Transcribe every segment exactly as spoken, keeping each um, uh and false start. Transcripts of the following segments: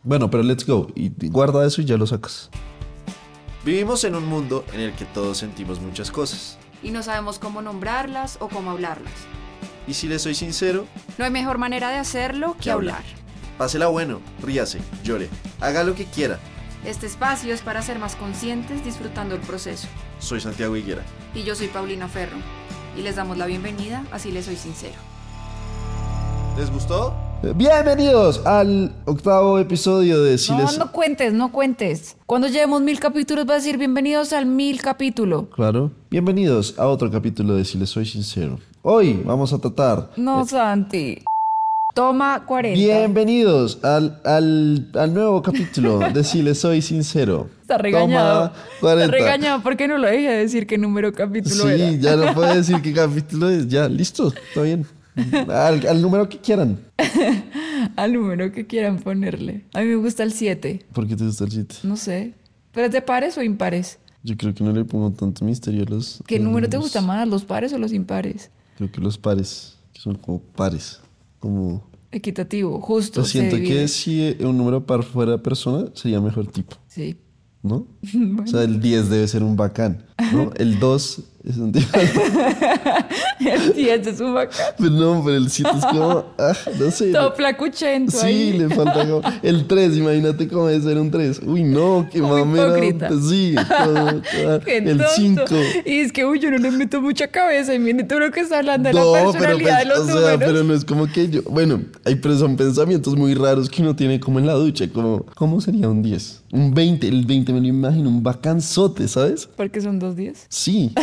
Bueno, pero let's go. Y guarda eso y ya lo sacas. Vivimos en un mundo en el que todos sentimos muchas cosas. Y no sabemos cómo nombrarlas o cómo hablarlas. Y si le soy sincero, no hay mejor manera de hacerlo que hablar. Pásela bueno, ríase, llore, haga lo que quiera. Este espacio es para ser más conscientes disfrutando el proceso. Soy Santiago Higuera. Y yo soy Paulina Ferro. Y les damos la bienvenida a Si les soy sincero. ¿Les gustó? Bienvenidos al octavo episodio de Si No, les... no cuentes, no cuentes. Cuando llevemos mil capítulos va a decir bienvenidos al mil capítulo. Claro. Bienvenidos a otro capítulo de Si les soy sincero. Hoy vamos a tratar... No, eh, Santi. Toma cuarenta. Bienvenidos al, al, al nuevo capítulo de Si les soy sincero. Está regañado. Toma cuarenta. Está regañado porque no lo dejé de decir qué número capítulo Sí, era. ya no puedo decir qué capítulo es. Ya, listo, está bien. Al, al número que quieran. Al número que quieran ponerle. A mí me gusta el siete. ¿Por qué te gusta el siete? No sé. ¿Pero es de pares o impares? Yo creo que no le pongo tanto misterio a los... ¿Qué a número te los- gusta más, los pares o los impares? Creo que los pares, que son como pares. Como... Equitativo, justo. Yo siento se divide. que si un número par fuera persona, sería mejor tipo, Sí. ¿no? Bueno. O sea, el diez debe ser un bacán, ¿no? El dos es un tipo... El diez es un bacán. Pero no, pero el siete es como... Ah, no sé. Todo flacuchento Sí, ahí. le falta como... El tres, imagínate cómo debe ser un tres. Uy, no, qué Como mamera. hipócrita. Sí, todo, todo. Qué El tonto. cinco. Y es que, uy, yo no le meto mucha cabeza. Y mire todo lo que está hablando de No, la pero, personalidad pues, de los o sea, números. pero no es como que yo... Bueno, hay, pero son pensamientos muy raros que uno tiene como en la ducha. Como, ¿cómo sería un diez? Un veinte. El veinte me lo imagino un bacanzote, ¿sabes? Porque son dos días. Sí.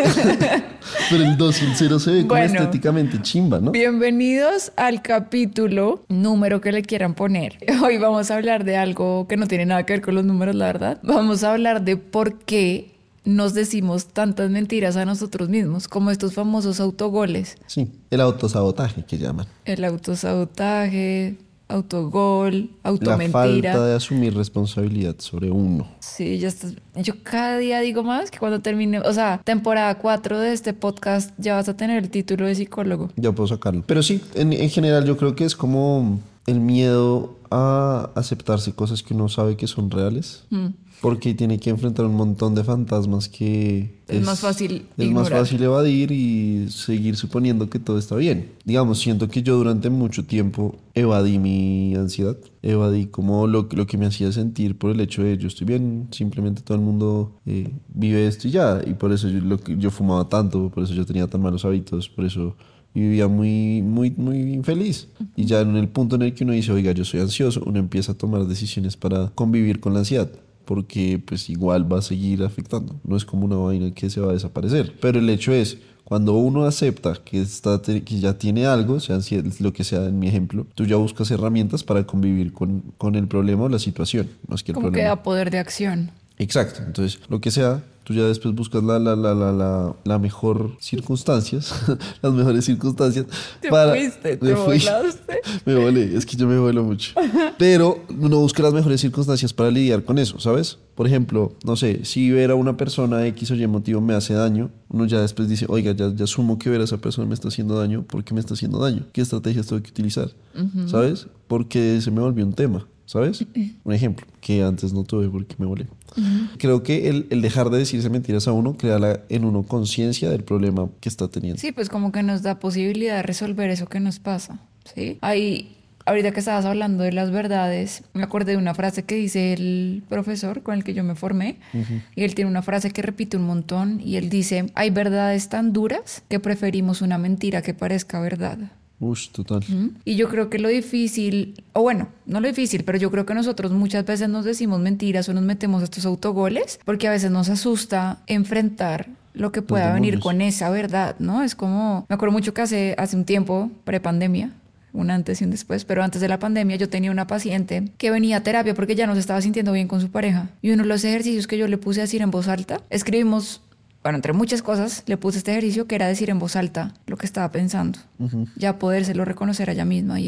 Pero el dos y el cero se ve como Bueno. estéticamente chimba, ¿no? Bienvenidos al capítulo, número que le quieran poner. Hoy vamos a hablar de algo que no tiene nada que ver con los números, la verdad. Vamos a hablar de por qué nos decimos tantas mentiras a nosotros mismos, como estos famosos autogoles. Sí, el autosabotaje que llaman. El autosabotaje, autogol, La automentira. falta de asumir responsabilidad sobre uno. Sí, ya estás. Yo cada día digo más que cuando termine, o sea, temporada cuatro de este podcast ya vas a tener el título de psicólogo. Ya puedo sacarlo. Pero sí, en, en general yo creo que es como el miedo a aceptarse cosas que uno sabe que son reales. Mm. Porque tiene que enfrentar un montón de fantasmas que... Es más fácil Es ignorar. más fácil evadir y seguir suponiendo que todo está bien. Digamos, siento que yo durante mucho tiempo evadí mi ansiedad. Evadí como lo, lo que me hacía sentir por el hecho de yo estoy bien, simplemente todo el mundo eh, vive esto y ya. Y por eso yo, lo que, yo fumaba tanto, por eso yo tenía tan malos hábitos, por eso vivía muy, muy, muy infeliz. Y ya en el punto en el que uno dice, oiga, yo soy ansioso, uno empieza a tomar decisiones para convivir con la ansiedad. Porque pues igual va a seguir afectando. No es como una vaina que se va a desaparecer. Pero el hecho es, cuando uno acepta que, está, que ya tiene algo, sea lo que sea en mi ejemplo, tú ya buscas herramientas para convivir con, con el problema o la situación. Más que el Como que problema. da poder de acción. Exacto. Entonces, lo que sea, tú ya después buscas la, la, la, la, la, la mejor circunstancias, las mejores circunstancias. Te para... fuiste, te me fui. volaste. Me volé, es que yo me vuelo mucho. Pero uno busca las mejores circunstancias para lidiar con eso, ¿sabes? Por ejemplo, no sé, si ver a una persona X o Y motivo me hace daño, uno ya después dice, oiga, ya, ya asumo que ver a esa persona me está haciendo daño. ¿Por qué me está haciendo daño? ¿Qué estrategias tengo que utilizar? Uh-huh. ¿Sabes? Porque se me volvió un tema, ¿sabes? Un ejemplo que antes no tuve porque me volé. Uh-huh. Creo que el, el dejar de decirse mentiras a uno crea la, en uno conciencia del problema que está teniendo. Sí, pues como que nos da posibilidad de resolver eso que nos pasa, ¿sí? Ahí, ahorita que estabas hablando de las verdades, me acordé de una frase que dice el profesor con el que yo me formé, uh-huh. Y él tiene una frase que repite un montón, y él dice, hay verdades tan duras que preferimos una mentira que parezca verdad. Ush, total. ¿Mm? Y yo creo que lo difícil, o bueno, no lo difícil, pero yo creo que nosotros muchas veces nos decimos mentiras o nos metemos estos autogoles porque a veces nos asusta enfrentar lo que pueda Los venir demonios. con esa verdad, ¿no? Es como, me acuerdo mucho que hace, hace un tiempo, prepandemia, un antes y un después, pero antes de la pandemia yo tenía una paciente que venía a terapia porque ya no se estaba sintiendo bien con su pareja. Y uno de los ejercicios que yo le puse a decir en voz alta, escribimos... Bueno, entre muchas cosas, le puse este ejercicio que era decir en voz alta lo que estaba pensando. Uh-huh. Ya podérselo reconocer a ella misma y es,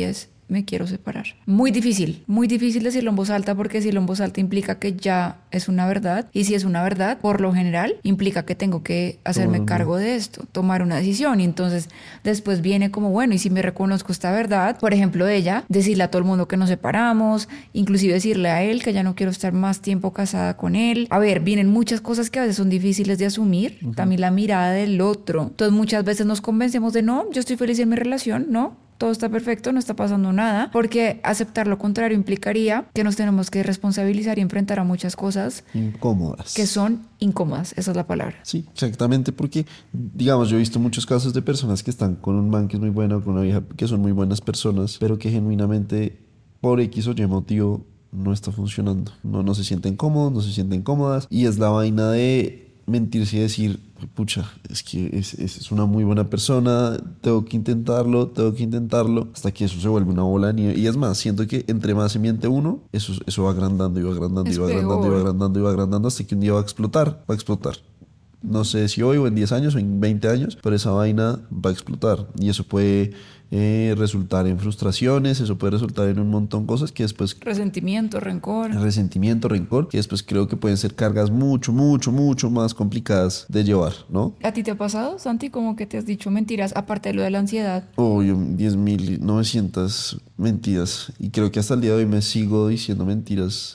me quiero separar. Muy difícil, muy difícil decirlo en voz alta, porque decirlo en voz alta implica que ya es una verdad, y si es una verdad, por lo general, implica que tengo que hacerme Tomar cargo de esto, tomar una decisión, y entonces después viene como, bueno, y si me reconozco esta verdad, por ejemplo ella, decirle a todo el mundo que nos separamos, inclusive decirle a él que ya no quiero estar más tiempo casada con él. A ver, vienen muchas cosas que a veces son difíciles de asumir, uh-huh. También la mirada del otro. Entonces muchas veces nos convencemos de no, yo estoy feliz en mi relación, no, todo está perfecto, no está pasando nada, porque aceptar lo contrario implicaría que nos tenemos que responsabilizar y enfrentar a muchas cosas incómodas, que son incómodas, esa es la palabra. Sí, exactamente, porque digamos, yo he visto muchos casos de personas que están con un man que es muy bueno, con una vieja que son muy buenas personas, pero que genuinamente por X o Y motivo no está funcionando, no, no se sienten cómodos, no se sienten cómodas, y es la vaina de mentirse y decir, pucha, es que es, es, es una muy buena persona, tengo que intentarlo, tengo que intentarlo, hasta que eso se vuelve una bola de nieve. Y es más, siento que entre más se miente uno, eso, eso va agrandando y va agrandando y va agrandando y va agrandando y va agrandando hasta que un día va a explotar, va a explotar. No sé si hoy o en diez años o en veinte años, pero esa vaina va a explotar. Y eso puede eh, resultar en frustraciones, eso puede resultar en un montón de cosas que después... Resentimiento, rencor. Resentimiento, rencor, que después creo que pueden ser cargas mucho, mucho, mucho más complicadas de llevar, ¿no? ¿A ti te ha pasado, Santi, como que te has dicho mentiras, aparte de lo de la ansiedad? Oh, yo diez mil novecientas mentiras. Y creo que hasta el día de hoy me sigo diciendo mentiras.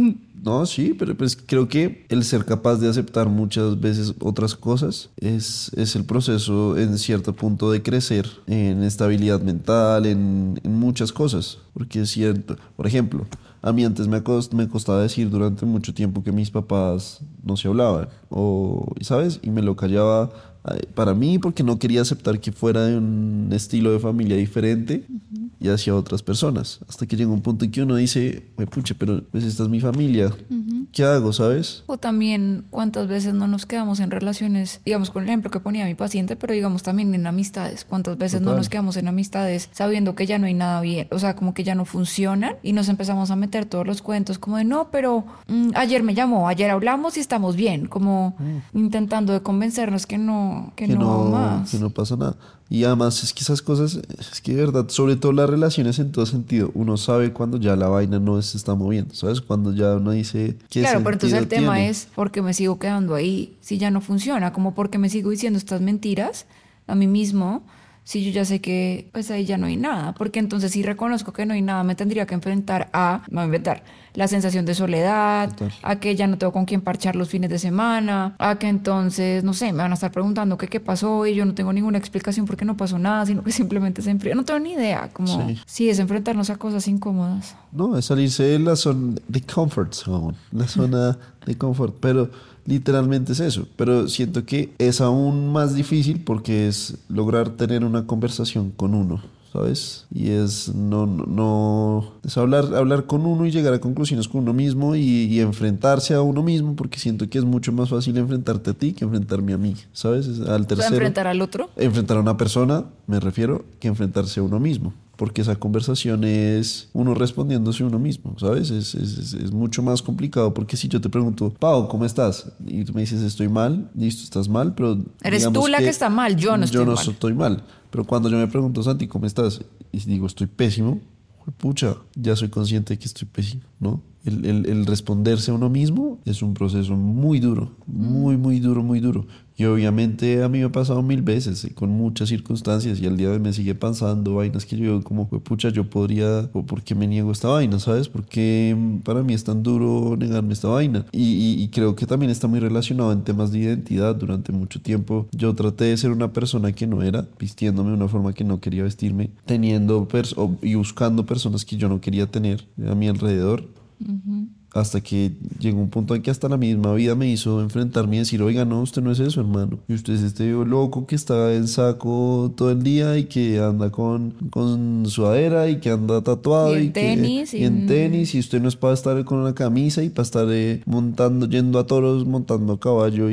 No, sí, pero pues creo que el ser capaz de aceptar muchas veces otras cosas es, es el proceso en cierto punto de crecer en estabilidad mental, en, en muchas cosas. Porque es cierto, por ejemplo, a mí antes me, cost, me costaba decir durante mucho tiempo que mis papás no se hablaban, o, ¿sabes? Y me lo callaba para mí porque no quería aceptar que fuera de un estilo de familia diferente uh-huh. y hacia otras personas. Hasta que llega un punto en que uno dice, pucha, pero pues esta es mi familia. Uh-huh. ¿Qué hago, sabes? O también cuántas veces no nos quedamos en relaciones, digamos con el ejemplo que ponía mi paciente, pero digamos también en amistades. Cuántas veces Total. No nos quedamos en amistades sabiendo que ya no hay nada bien, o sea, como que ya no funcionan, y nos empezamos a meter todos los cuentos como de no, pero mmm, ayer me llamó, ayer hablamos y estamos bien, como uh-huh. intentando de convencernos que no Que, que, no, no, más. que no pasa nada. Y además es que esas cosas, es que de verdad, sobre todo las relaciones en todo sentido, uno sabe cuando ya la vaina no se está moviendo, ¿sabes? Cuando ya uno dice que claro, pero entonces el tema tiene? Es ¿por qué me sigo quedando ahí si ya no funciona? Como ¿por qué me sigo diciendo estas mentiras a mí mismo si yo ya sé que pues ahí ya no hay nada? Porque entonces si reconozco que no hay nada, me tendría que enfrentar a, me voy a inventar, la sensación de soledad, Total. A que ya no tengo con quién parchar los fines de semana, a que entonces, no sé, me van a estar preguntando que qué pasó y yo no tengo ninguna explicación porque no pasó nada, sino que simplemente se enfrió. No tengo ni idea, como sí, sí es enfrentarnos a cosas incómodas. No, es salirse de la zona de comfort zone, la zona de confort, pero literalmente es eso, pero siento que es aún más difícil porque es lograr tener una conversación con uno, ¿sabes? Y es no, no, no es hablar, hablar con uno y llegar a conclusiones con uno mismo y, y enfrentarse a uno mismo, porque siento que es mucho más fácil enfrentarte a ti que enfrentarme a mí, ¿sabes? Al tercero. ¿O enfrentar al otro? Enfrentar a una persona, me refiero, que enfrentarse a uno mismo. Porque esa conversación es uno respondiéndose a uno mismo, ¿sabes? Es, es, es mucho más complicado porque si yo te pregunto, Pau, ¿cómo estás? Y tú me dices, estoy mal, listo, estás mal, pero... Eres tú la que, que está mal, yo no estoy mal. Yo no mal. estoy mal. Pero cuando yo me pregunto, Santi, ¿cómo estás? Y digo, estoy pésimo, pucha, ya soy consciente de que estoy pésimo, ¿no? El, el, el responderse a uno mismo es un proceso muy duro, muy, muy duro, muy duro. Y obviamente a mí me ha pasado mil veces, con muchas circunstancias, y al día de hoy me sigue pasando vainas que yo digo como, pucha, yo podría, o ¿por qué me niego esta vaina? ¿Sabes? ¿Por qué para mí es tan duro negarme esta vaina? Y, y, y creo que también está muy relacionado en temas de identidad. Durante mucho tiempo yo traté de ser una persona que no era, vistiéndome de una forma que no quería vestirme, teniendo pers- o, y buscando personas que yo no quería tener a mi alrededor. Uh-huh. Hasta que llegó un punto en que hasta la misma vida me hizo enfrentarme y decir, oiga, no, usted no es eso, hermano. Y usted es este loco que está en saco todo el día y que anda con, con sudadera y que anda tatuado. Y en y tenis. Que, y... y en tenis. Y usted no es para estar con una camisa y para estar eh, montando, yendo a toros, montando a caballo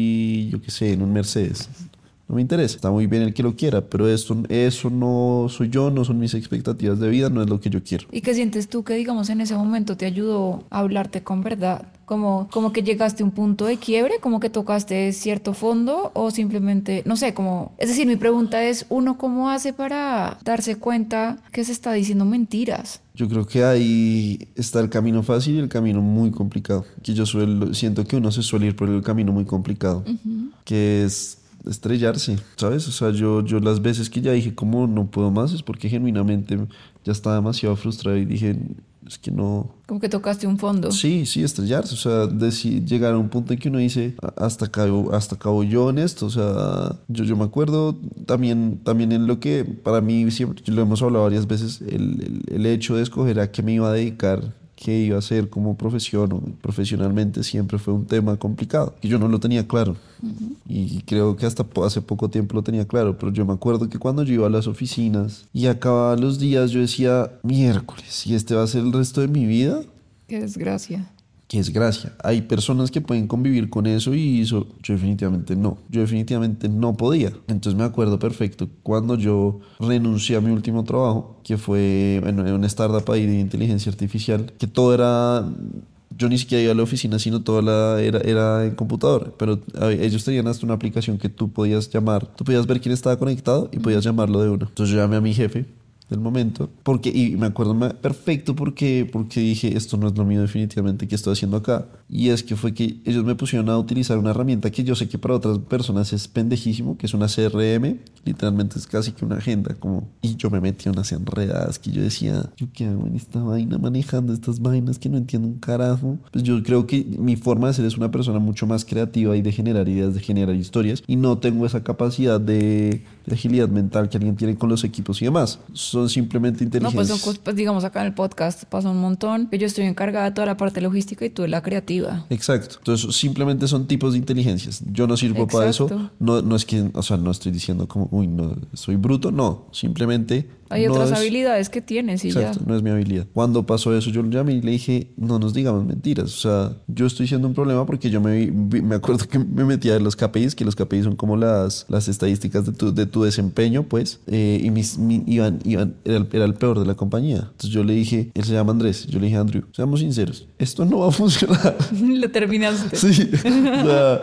y yo qué sé, en un Mercedes. No me interesa, está muy bien el que lo quiera, pero esto, eso no soy yo, no son mis expectativas de vida, no es lo que yo quiero. ¿Y qué sientes tú que, digamos, en ese momento te ayudó a hablarte con verdad? Como, como que llegaste a un punto de quiebre, como que tocaste cierto fondo o simplemente, no sé, como... Es decir, mi pregunta es, ¿uno cómo hace para darse cuenta que se está diciendo mentiras? Yo creo que ahí está el camino fácil y el camino muy complicado. Que yo suelo, siento que uno se suele ir por el camino muy complicado, uh-huh. que es estrellarse, ¿sabes? O sea, yo, yo las veces que ya dije como no puedo más es porque genuinamente ya estaba demasiado frustrado y dije, es que no... Como que tocaste un fondo. Sí, sí, estrellarse, o sea, decir, llegar a un punto en que uno dice, hasta acá, hasta acá voy yo en esto, o sea, yo, yo me acuerdo también, también en lo que para mí siempre, lo hemos hablado varias veces, el, el, el hecho de escoger a qué me iba a dedicar, qué iba a hacer como profesión o profesionalmente siempre fue un tema complicado, que yo no lo tenía claro. Uh-huh. Y creo que hasta hace poco tiempo lo tenía claro, pero yo me acuerdo que cuando yo iba a las oficinas y acababa los días yo decía, miércoles, ¿y este va a ser el resto de mi vida? Qué desgracia. Qué desgracia. Hay personas que pueden convivir con eso y eso, yo definitivamente no. Yo definitivamente no podía. Entonces me acuerdo perfecto cuando yo renuncié a mi último trabajo, que fue bueno, en una startup ahí de inteligencia artificial, que todo era... Yo ni siquiera iba a la oficina, sino toda la era, era en computador. Pero ellos tenían hasta una aplicación que tú podías llamar. Tú podías ver quién estaba conectado y podías llamarlo de uno. Entonces yo llamé a mi jefe del momento, porque, y me acuerdo perfecto porque, porque dije, esto no es lo mío definitivamente que estoy haciendo acá, y es que fue que ellos me pusieron a utilizar una herramienta que yo sé que para otras personas es pendejísimo, que es una C R M, literalmente es casi que una agenda, como, y yo me metí a unas enredadas que yo decía, ¿yo qué hago en esta vaina manejando estas vainas que no entiendo un carajo? Pues yo creo que mi forma de ser es una persona mucho más creativa y de generar ideas, de generar historias, y no tengo esa capacidad de, de agilidad mental que alguien tiene con los equipos y demás. Son simplemente inteligencias. No, pues, son, pues digamos acá en el podcast pasa un montón. Yo estoy encargada de toda la parte logística y tú de la creativa. Exacto. Entonces simplemente son tipos de inteligencias. Yo no sirvo Exacto. para eso. No, no es que, o sea, no estoy diciendo como, uy, no, soy bruto. No, simplemente... Hay no otras es, habilidades que tienes y exacto, ya. no es mi habilidad. Cuando pasó eso, yo lo llamé y le dije, no nos digamos mentiras. O sea, yo estoy siendo un problema porque yo me, me acuerdo que me metía en los K P Is, que los K P Is son como las, las estadísticas de tu, de tu desempeño, pues. Eh, y mis, mi, iban, iban, era, el, era el peor de la compañía. Entonces yo le dije, él se llama Andrés. Yo le dije, Andrew, seamos sinceros, esto no va a funcionar. Lo terminaste. Sí. O sea,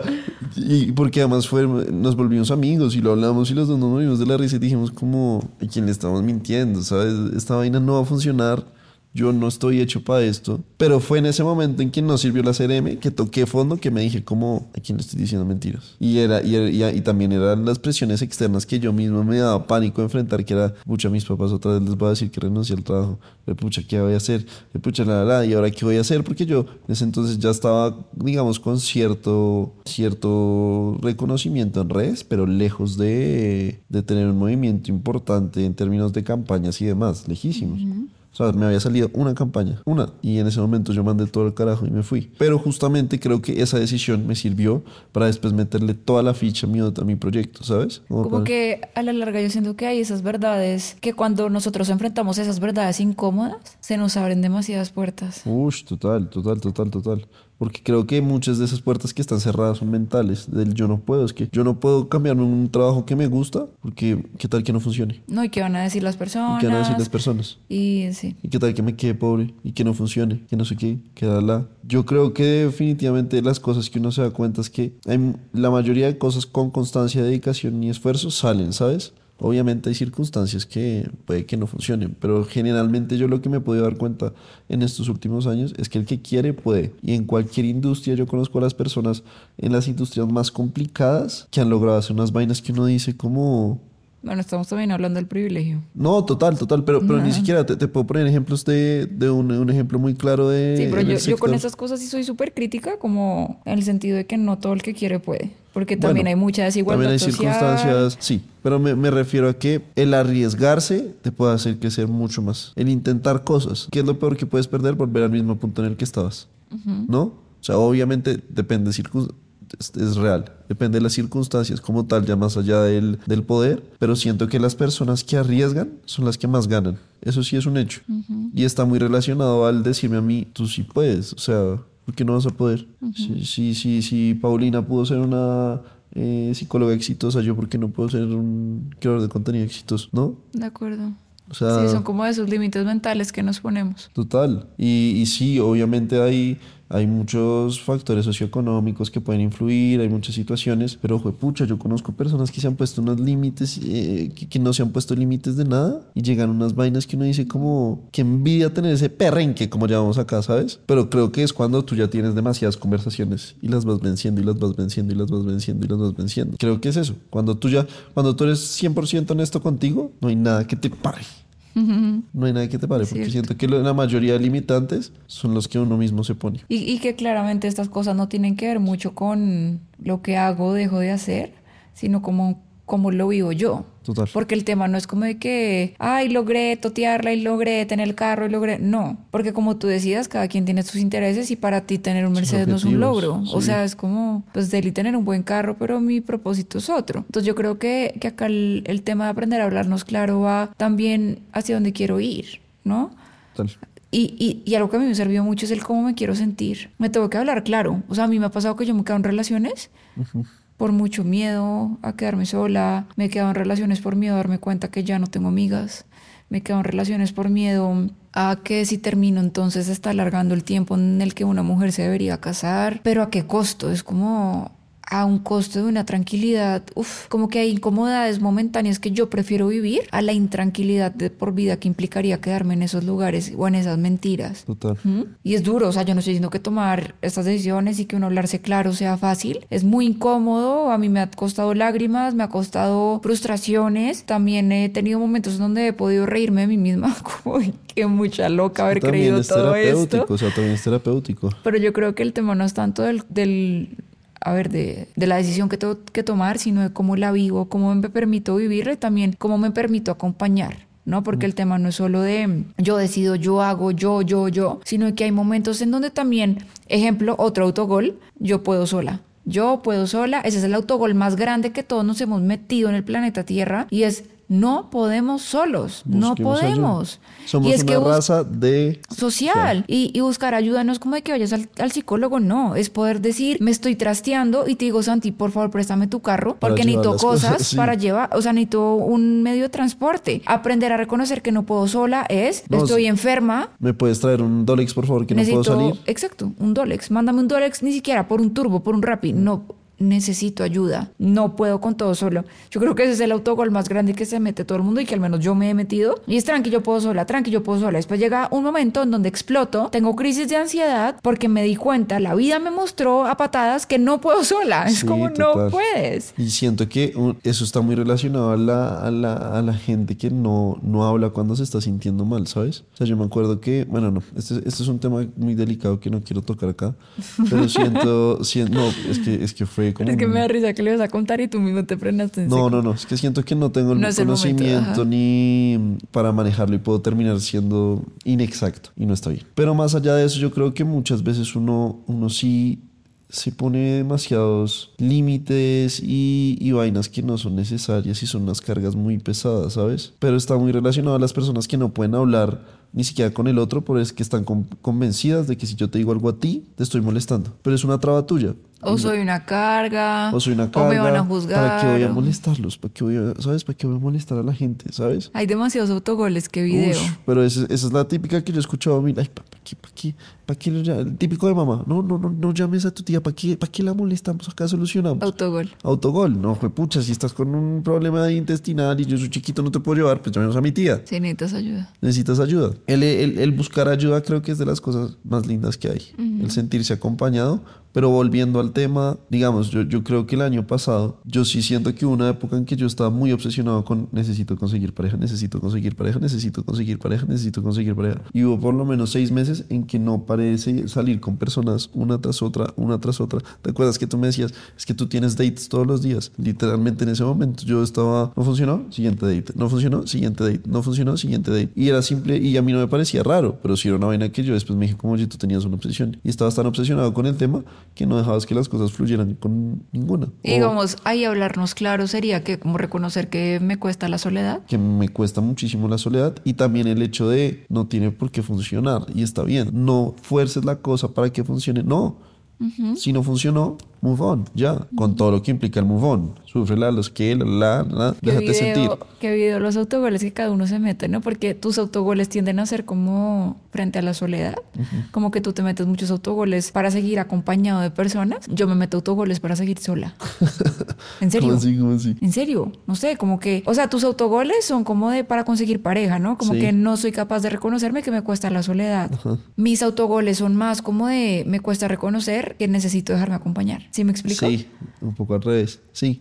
y porque además fue, nos volvimos amigos y lo hablamos y los dos nos movimos de la risa y dijimos como, ¿a quién le estamos mintiendo? ¿Sabes? Esta vaina no va a funcionar. Yo no estoy hecho para esto. Pero fue en ese momento en que no sirvió la C R M, que toqué fondo, que me dije como, ¿a quién le estoy diciendo mentiras? Y era y, era, y, y también eran las presiones externas que yo mismo me daba pánico enfrentar, que era, pucha, mis papás otra vez les voy a decir que renuncié al trabajo. Pucha, ¿qué voy a hacer? Pucha, la, la, ¿y ahora qué voy a hacer? Porque yo en ese entonces ya estaba, digamos, con cierto, cierto reconocimiento en redes, pero lejos de, de tener un movimiento importante en términos de campañas y demás, lejísimos. Uh-huh. O sea, me había salido una campaña, una, y en ese momento yo mandé todo el carajo y me fui. Pero justamente creo que esa decisión me sirvió para después meterle toda la ficha mío a mi proyecto, ¿sabes? Como, Como para... que a la larga yo siento que hay esas verdades, que cuando nosotros enfrentamos esas verdades incómodas, se nos abren demasiadas puertas. Ush, total, total, total, total. Porque creo que muchas de esas puertas que están cerradas son mentales. Del yo no puedo. Es que yo no puedo cambiarme un trabajo que me gusta porque ¿qué tal que no funcione? No, ¿y qué van a decir las personas? ¿Y qué van a decir las personas? Y sí. ¿Y qué tal que me quede pobre? ¿Y que no funcione? Que no sé qué. Que da la... Yo creo que definitivamente las cosas que uno se da cuenta es que hay la mayoría de cosas con constancia, dedicación y esfuerzo salen, ¿sabes? Obviamente hay circunstancias que puede que no funcionen, pero generalmente yo lo que me he podido dar cuenta en estos últimos años es que el que quiere puede. Y en cualquier industria yo conozco a las personas en las industrias más complicadas que han logrado hacer unas vainas que uno dice como... Bueno, estamos también hablando del privilegio. No, total, total, pero, pero Nah. ni siquiera te, te puedo poner ejemplos de, de un, un ejemplo muy claro de... Sí, pero en el yo, yo con sector. esas cosas sí soy súper crítica, como en el sentido de que no todo el que quiere puede. Porque también Bueno, hay mucha desigualdad también hay social. circunstancias, sí, pero me, me refiero a que el arriesgarse te puede hacer crecer mucho más. El intentar cosas, ¿qué es lo peor que puedes perder? Volver al mismo punto en el que estabas, Uh-huh. ¿no? O sea, obviamente depende de circunstancias. Es, es real, depende de las circunstancias como tal, ya más allá del, del poder, pero siento que las personas que arriesgan son las que más ganan. Eso sí es un hecho. Uh-huh. Y está muy relacionado al decirme a mí, tú sí puedes, o sea, ¿por qué no vas a poder? Uh-huh. Si, si, si, si Paulina pudo ser una eh, psicóloga exitosa, yo ¿por qué no puedo ser un creador de contenido exitoso? ¿No? De acuerdo. O sea, Sí, son como esos límites mentales que nos ponemos. total. Y, y sí, obviamente hay, hay muchos factores socioeconómicos que pueden influir, hay muchas situaciones, pero juepucha, yo conozco personas que se han puesto unos límites, eh, que, que no se han puesto límites de nada y llegan unas vainas que uno dice como, qué envidia tener ese perrenque, como llamamos acá, ¿sabes? Pero creo que es cuando tú ya tienes demasiadas conversaciones y las vas venciendo y las vas venciendo y las vas venciendo y las vas venciendo. Creo que es eso, cuando tú ya, cuando tú eres cien por ciento honesto contigo, no hay nada que te pare. No hay nada que te pare, porque siento que la mayoría de limitantes son los que uno mismo se pone. Y, y que claramente estas cosas no tienen que ver mucho con lo que hago o dejo de hacer, sino como cómo lo vivo yo. Total. Porque el tema no es como de que, ay, logré totearla y logré tener el carro y logré... No, porque como tú decías, cada quien tiene sus intereses y para ti tener un Mercedes no es un logro. Sí. O sea, es como, pues, Deli tener un buen carro, pero mi propósito es otro. Entonces yo creo que, que acá el, el tema de aprender a hablarnos claro va también hacia dónde quiero ir, ¿no? Total. Y, y, y algo que a mí me sirvió mucho es el cómo me quiero sentir. Me tengo que hablar claro. O sea, a mí me ha pasado que yo me quedo en relaciones... Uh-huh. Por mucho miedo a quedarme sola, me he quedado en relaciones por miedo a darme cuenta que ya no tengo amigas, me he quedado en relaciones por miedo a que si termino entonces está alargando el tiempo en el que una mujer se debería casar, pero ¿a qué costo? Es como a un costo de una tranquilidad, uf, como que hay incomodidades momentáneas que yo prefiero vivir a la intranquilidad de por vida que implicaría quedarme en esos lugares o en esas mentiras. Total. ¿Mm? Y es duro, o sea, yo no estoy diciendo que tomar estas decisiones y que uno hablarse claro sea fácil, es muy incómodo, a mí me ha costado lágrimas, me ha costado frustraciones, también he tenido momentos donde he podido reírme de mí misma, como que mucha loca haber creído todo esto. O sea, también es terapéutico. Pero yo creo que el tema no es tanto del... del a ver, de, de la decisión que tengo que tomar, sino de cómo la vivo, cómo me permito vivirla y también cómo me permito acompañar, ¿no? Porque mm. el tema no es solo de yo decido, yo hago, yo, yo, yo, sino que hay momentos en donde también, ejemplo, otro autogol, yo puedo sola. Yo puedo sola, ese es el autogol más grande que todos nos hemos metido en el planeta Tierra y es no podemos solos, Busquemos no podemos. Ayuda. Somos y es una que raza de... social. Y, y buscar ayuda no es como de que vayas al, al psicólogo, no. Es poder decir, me estoy trasteando y te digo, Santi, por favor, préstame tu carro porque para necesito cosas, cosas sí. para llevar, o sea, necesito un medio de transporte. Aprender a reconocer que no puedo sola es, no, estoy enferma. ¿Me puedes traer un Dolex, por favor, que necesito, no puedo salir? Exacto, un Dolex. Mándame un Dolex, ni siquiera por un turbo, por un Rappi, no... necesito ayuda, no puedo con todo solo. Yo creo que ese es el autogol más grande que se mete todo el mundo y que al menos yo me he metido. Y es tranqui, yo puedo sola, tranqui, yo puedo sola. Después llega un momento en donde exploto, tengo crisis de ansiedad porque me di cuenta, la vida me mostró a patadas que no puedo sola. Es sí, como total. No puedes. Y siento que eso está muy relacionado a la, a la, a la gente que no, no habla cuando se está sintiendo mal, ¿sabes? O sea, yo me acuerdo que, bueno, no, este, este es un tema muy delicado que no quiero tocar acá, pero siento, siento no, es que, es que fue como... Es que me da risa que le vas a contar y tú mismo te frenaste en No, seco. no, no, es que siento que no tengo el no conocimiento el momento, ni para manejarlo y puedo terminar siendo inexacto y no está bien. Pero más allá de eso, yo creo que muchas veces uno, uno sí se pone demasiados límites y, y vainas que no son necesarias y son unas cargas muy pesadas, ¿sabes? Pero está muy relacionado a las personas que no pueden hablar ni siquiera con el otro, porque es que están con, convencidas de que si yo te digo algo a ti, te estoy molestando. Pero es una traba tuya. O soy una carga. O soy una carga. O me van a juzgar. ¿Para qué voy a molestarlos? ¿Para qué voy a, ¿sabes? ¿Para qué voy a molestar a la gente? ¿Sabes? Hay demasiados autogoles que video. Ush, pero esa, esa es la típica que yo he escuchado a mí. Ay, ¿para qué? ¿Para qué? ¿Para qué? El típico de mamá. No, no, no, no llames a tu tía. ¿Para qué? ¿Para qué la molestamos? Acá solucionamos. Autogol. Autogol. No, fue pucha. Si estás con un problema intestinal y yo soy chiquito, no te puedo llevar, pues llamemos a mi tía. Sí, necesitas ayuda. Necesitas ayuda. El, el, el buscar ayuda creo que es de las cosas más lindas que hay. Uh-huh. El sentirse acompañado. Pero volviendo al tema, digamos, yo, yo creo que el año pasado, yo sí siento que hubo una época en que yo estaba muy obsesionado con necesito conseguir pareja, necesito conseguir pareja, necesito conseguir pareja, necesito conseguir pareja. Y hubo por lo menos seis meses en que no paré de salir con personas una tras otra, una tras otra. ¿Te acuerdas que tú me decías, es que tú tienes dates todos los días? Literalmente en ese momento yo estaba, no funcionó, siguiente date, no funcionó, siguiente date, no funcionó, siguiente date. Y era simple y a mí no me parecía raro, pero sí era una vaina que yo después me dije, como oye, tú tenías una obsesión. Y estabas tan obsesionado con el tema que no dejabas que las cosas fluyeran con ninguna. Y digamos, ahí hablarnos claro sería que como reconocer que me cuesta la soledad. Que me cuesta muchísimo la soledad y también el hecho de no tiene por qué funcionar y está bien. No fuerces la cosa para que funcione. No. Uh-huh. Si no funcionó, move on, ya. Con todo lo que implica el move on. Sufrela, los que, la, la, la, ¿Qué déjate video, sentir. qué video los autogoles que cada uno se mete, ¿no? Porque tus autogoles tienden a ser como frente a la soledad. Uh-huh. Como que tú te metes muchos autogoles para seguir acompañado de personas. Yo me meto autogoles para seguir sola. ¿En serio? ¿Cómo así? ¿Cómo así? ¿En serio? No sé, como que... O sea, tus autogoles son como de para conseguir pareja, ¿no? Como sí. que no soy capaz de reconocerme que me cuesta la soledad. Uh-huh. Mis autogoles son más como de me cuesta reconocer que necesito dejarme acompañar. ¿Sí me explico? Sí, un poco al revés. Sí.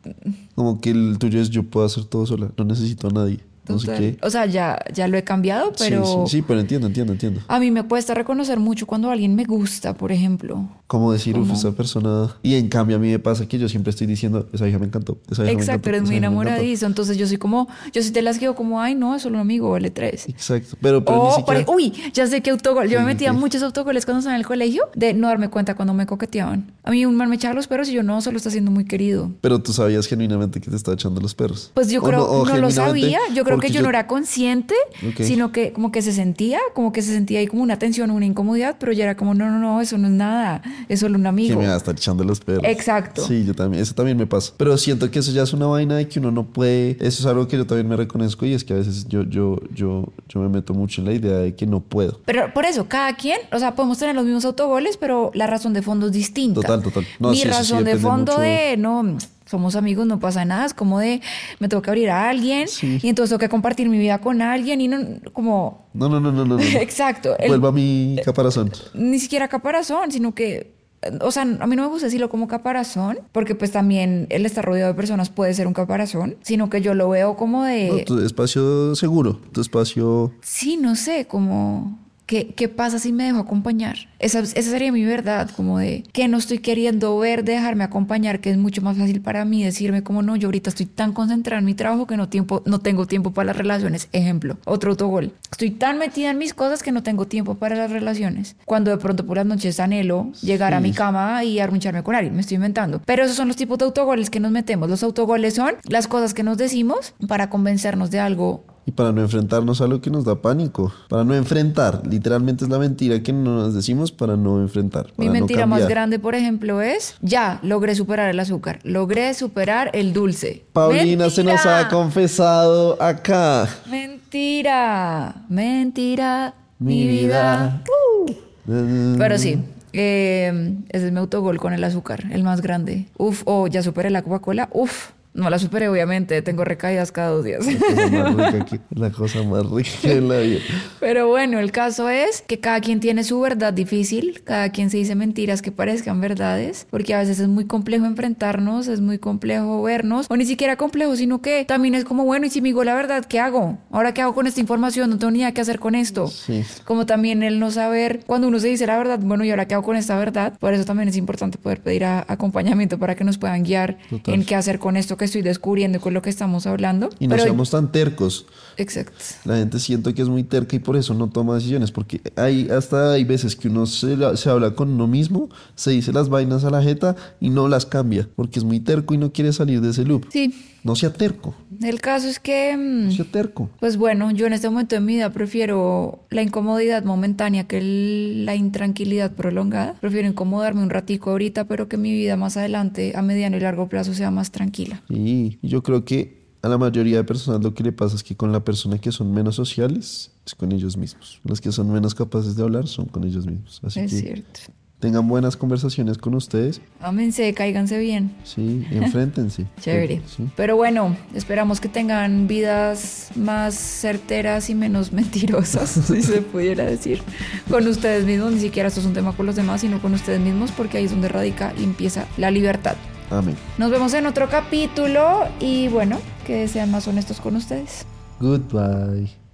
Como que el tuyo es yo puedo hacer todo sola, no necesito a nadie. No sé qué. O sea, ya, ya lo he cambiado, pero... Sí, sí, sí, pero entiendo, entiendo, entiendo. A mí me cuesta reconocer mucho cuando alguien me gusta, por ejemplo. Como decir, uff, esa persona... Y en cambio a mí me pasa que yo siempre estoy diciendo, esa hija me encantó, esa hija Exacto, me encantó, eres muy enamoradizo. Entonces yo soy como... Yo soy de las que digo como, ay, no, es solo un amigo, vale tres. Exacto, pero, pero oh, ni siquiera... Uy, ya sé que autogol. Yo sí, me metía sí. muchos autogoles cuando estaba en el colegio de no darme cuenta cuando me coqueteaban. A mí un man me echaba los perros y yo no, solo está siendo muy querido. Pero tú sabías genuinamente que te estaba echando los perros. Pues yo creo, no, no lo sabía. Yo creo que yo, yo no era consciente. Okay. Sino que como que se sentía, como que se sentía ahí como una tensión, una incomodidad, pero ya era como, no, no, no, eso no es nada, es solo un amigo. Que me va a estar echando los perros. Exacto. Sí, yo también, eso también me pasa. Pero siento que eso ya es una vaina de que uno no puede, eso es algo que yo también me reconozco y es que a veces yo, yo, yo, yo me meto mucho en la idea de que no puedo. Pero por eso, cada quien, o sea, podemos tener los mismos autogoles, pero la razón de fondo es distinta. Total, total. No, Mi sí, razón sí, de fondo mucho... de, no... somos amigos, no pasa nada, es como de me tengo que abrir a alguien sí. y entonces tengo que compartir mi vida con alguien y no como... No, no, no, no, no. no. Exacto. El, Vuelva a mi caparazón. Ni siquiera caparazón, sino que... O sea, a mí no me gusta decirlo como caparazón, porque pues también el estar rodeado de personas puede ser un caparazón, sino que yo lo veo como de... No, tu espacio seguro, tu espacio... Sí, no sé, como... ¿Qué, ¿Qué pasa si me dejo acompañar? Esa, esa sería mi verdad, como de que no estoy queriendo ver, de dejarme acompañar, que es mucho más fácil para mí decirme como no, yo ahorita estoy tan concentrada en mi trabajo que no, tiempo, no tengo tiempo para las relaciones. Ejemplo, otro autogol. Estoy tan metida en mis cosas que no tengo tiempo para las relaciones. Cuando de pronto por las noches anhelo llegar sí. a mi cama y arruncharme con alguien, me estoy inventando. Pero esos son los tipos de autogoles que nos metemos. Los autogoles son las cosas que nos decimos para convencernos de algo. Y para no enfrentarnos a lo que nos da pánico. Para no enfrentar. Literalmente es la mentira que nos decimos para no enfrentar. Para Mi mentira no más grande, por ejemplo, es ya logré superar el azúcar. Logré superar el dulce. Paulina ¡mentira! Se nos ha confesado acá. Mentira. Mentira. Mi, mi vida. vida. Uh. Pero sí. Eh, ese es mi autogol con el azúcar. El más grande. Uf. O oh, ya superé la Coca-Cola. Uf. No la superé, obviamente. Tengo recaídas cada dos días. La cosa más rica que, la cosa más rica de la vida. Pero bueno, el caso es que cada quien tiene su verdad difícil. Cada quien se dice mentiras que parezcan verdades. Porque a veces es muy complejo enfrentarnos, es muy complejo vernos. O ni siquiera complejo, sino que también es como, bueno, y si me digo la verdad, ¿qué hago? ¿Ahora qué hago con esta información? No tengo ni idea qué hacer con esto. Sí. Como también el no saber, cuando uno se dice la verdad, bueno, ¿y ahora qué hago con esta verdad? Por eso también es importante poder pedir a, acompañamiento para que nos puedan guiar Total. En qué hacer con esto que estoy descubriendo con lo que estamos hablando. Y no Pero... seamos tan tercos. Exacto. La gente siento que es muy terca y por eso no toma decisiones, porque hay hasta hay veces que uno se, se habla con uno mismo, se dice las vainas a la jeta y no las cambia, porque es muy terco y no quiere salir de ese loop. Sí. No sea terco. El caso es que... No sea terco. Pues bueno, yo en este momento de mi vida prefiero la incomodidad momentánea que el, la intranquilidad prolongada. Prefiero incomodarme un ratico ahorita, pero que mi vida más adelante, a mediano y largo plazo, sea más tranquila. Sí, y yo creo que a la mayoría de personas lo que le pasa es que con la persona que son menos sociales es con ellos mismos. Los que son menos capaces de hablar son con ellos mismos. Así es que cierto. Tengan buenas conversaciones con ustedes. Ámense, cáiganse bien. Sí, enfréntense. Chévere. Sí. Pero bueno, esperamos que tengan vidas más certeras y menos mentirosas, si se pudiera decir, con ustedes mismos. Ni siquiera esto es un tema con los demás, sino con ustedes mismos, porque ahí es donde radica y empieza la libertad. Amén. Nos vemos en otro capítulo y bueno, que sean más honestos con ustedes. Goodbye.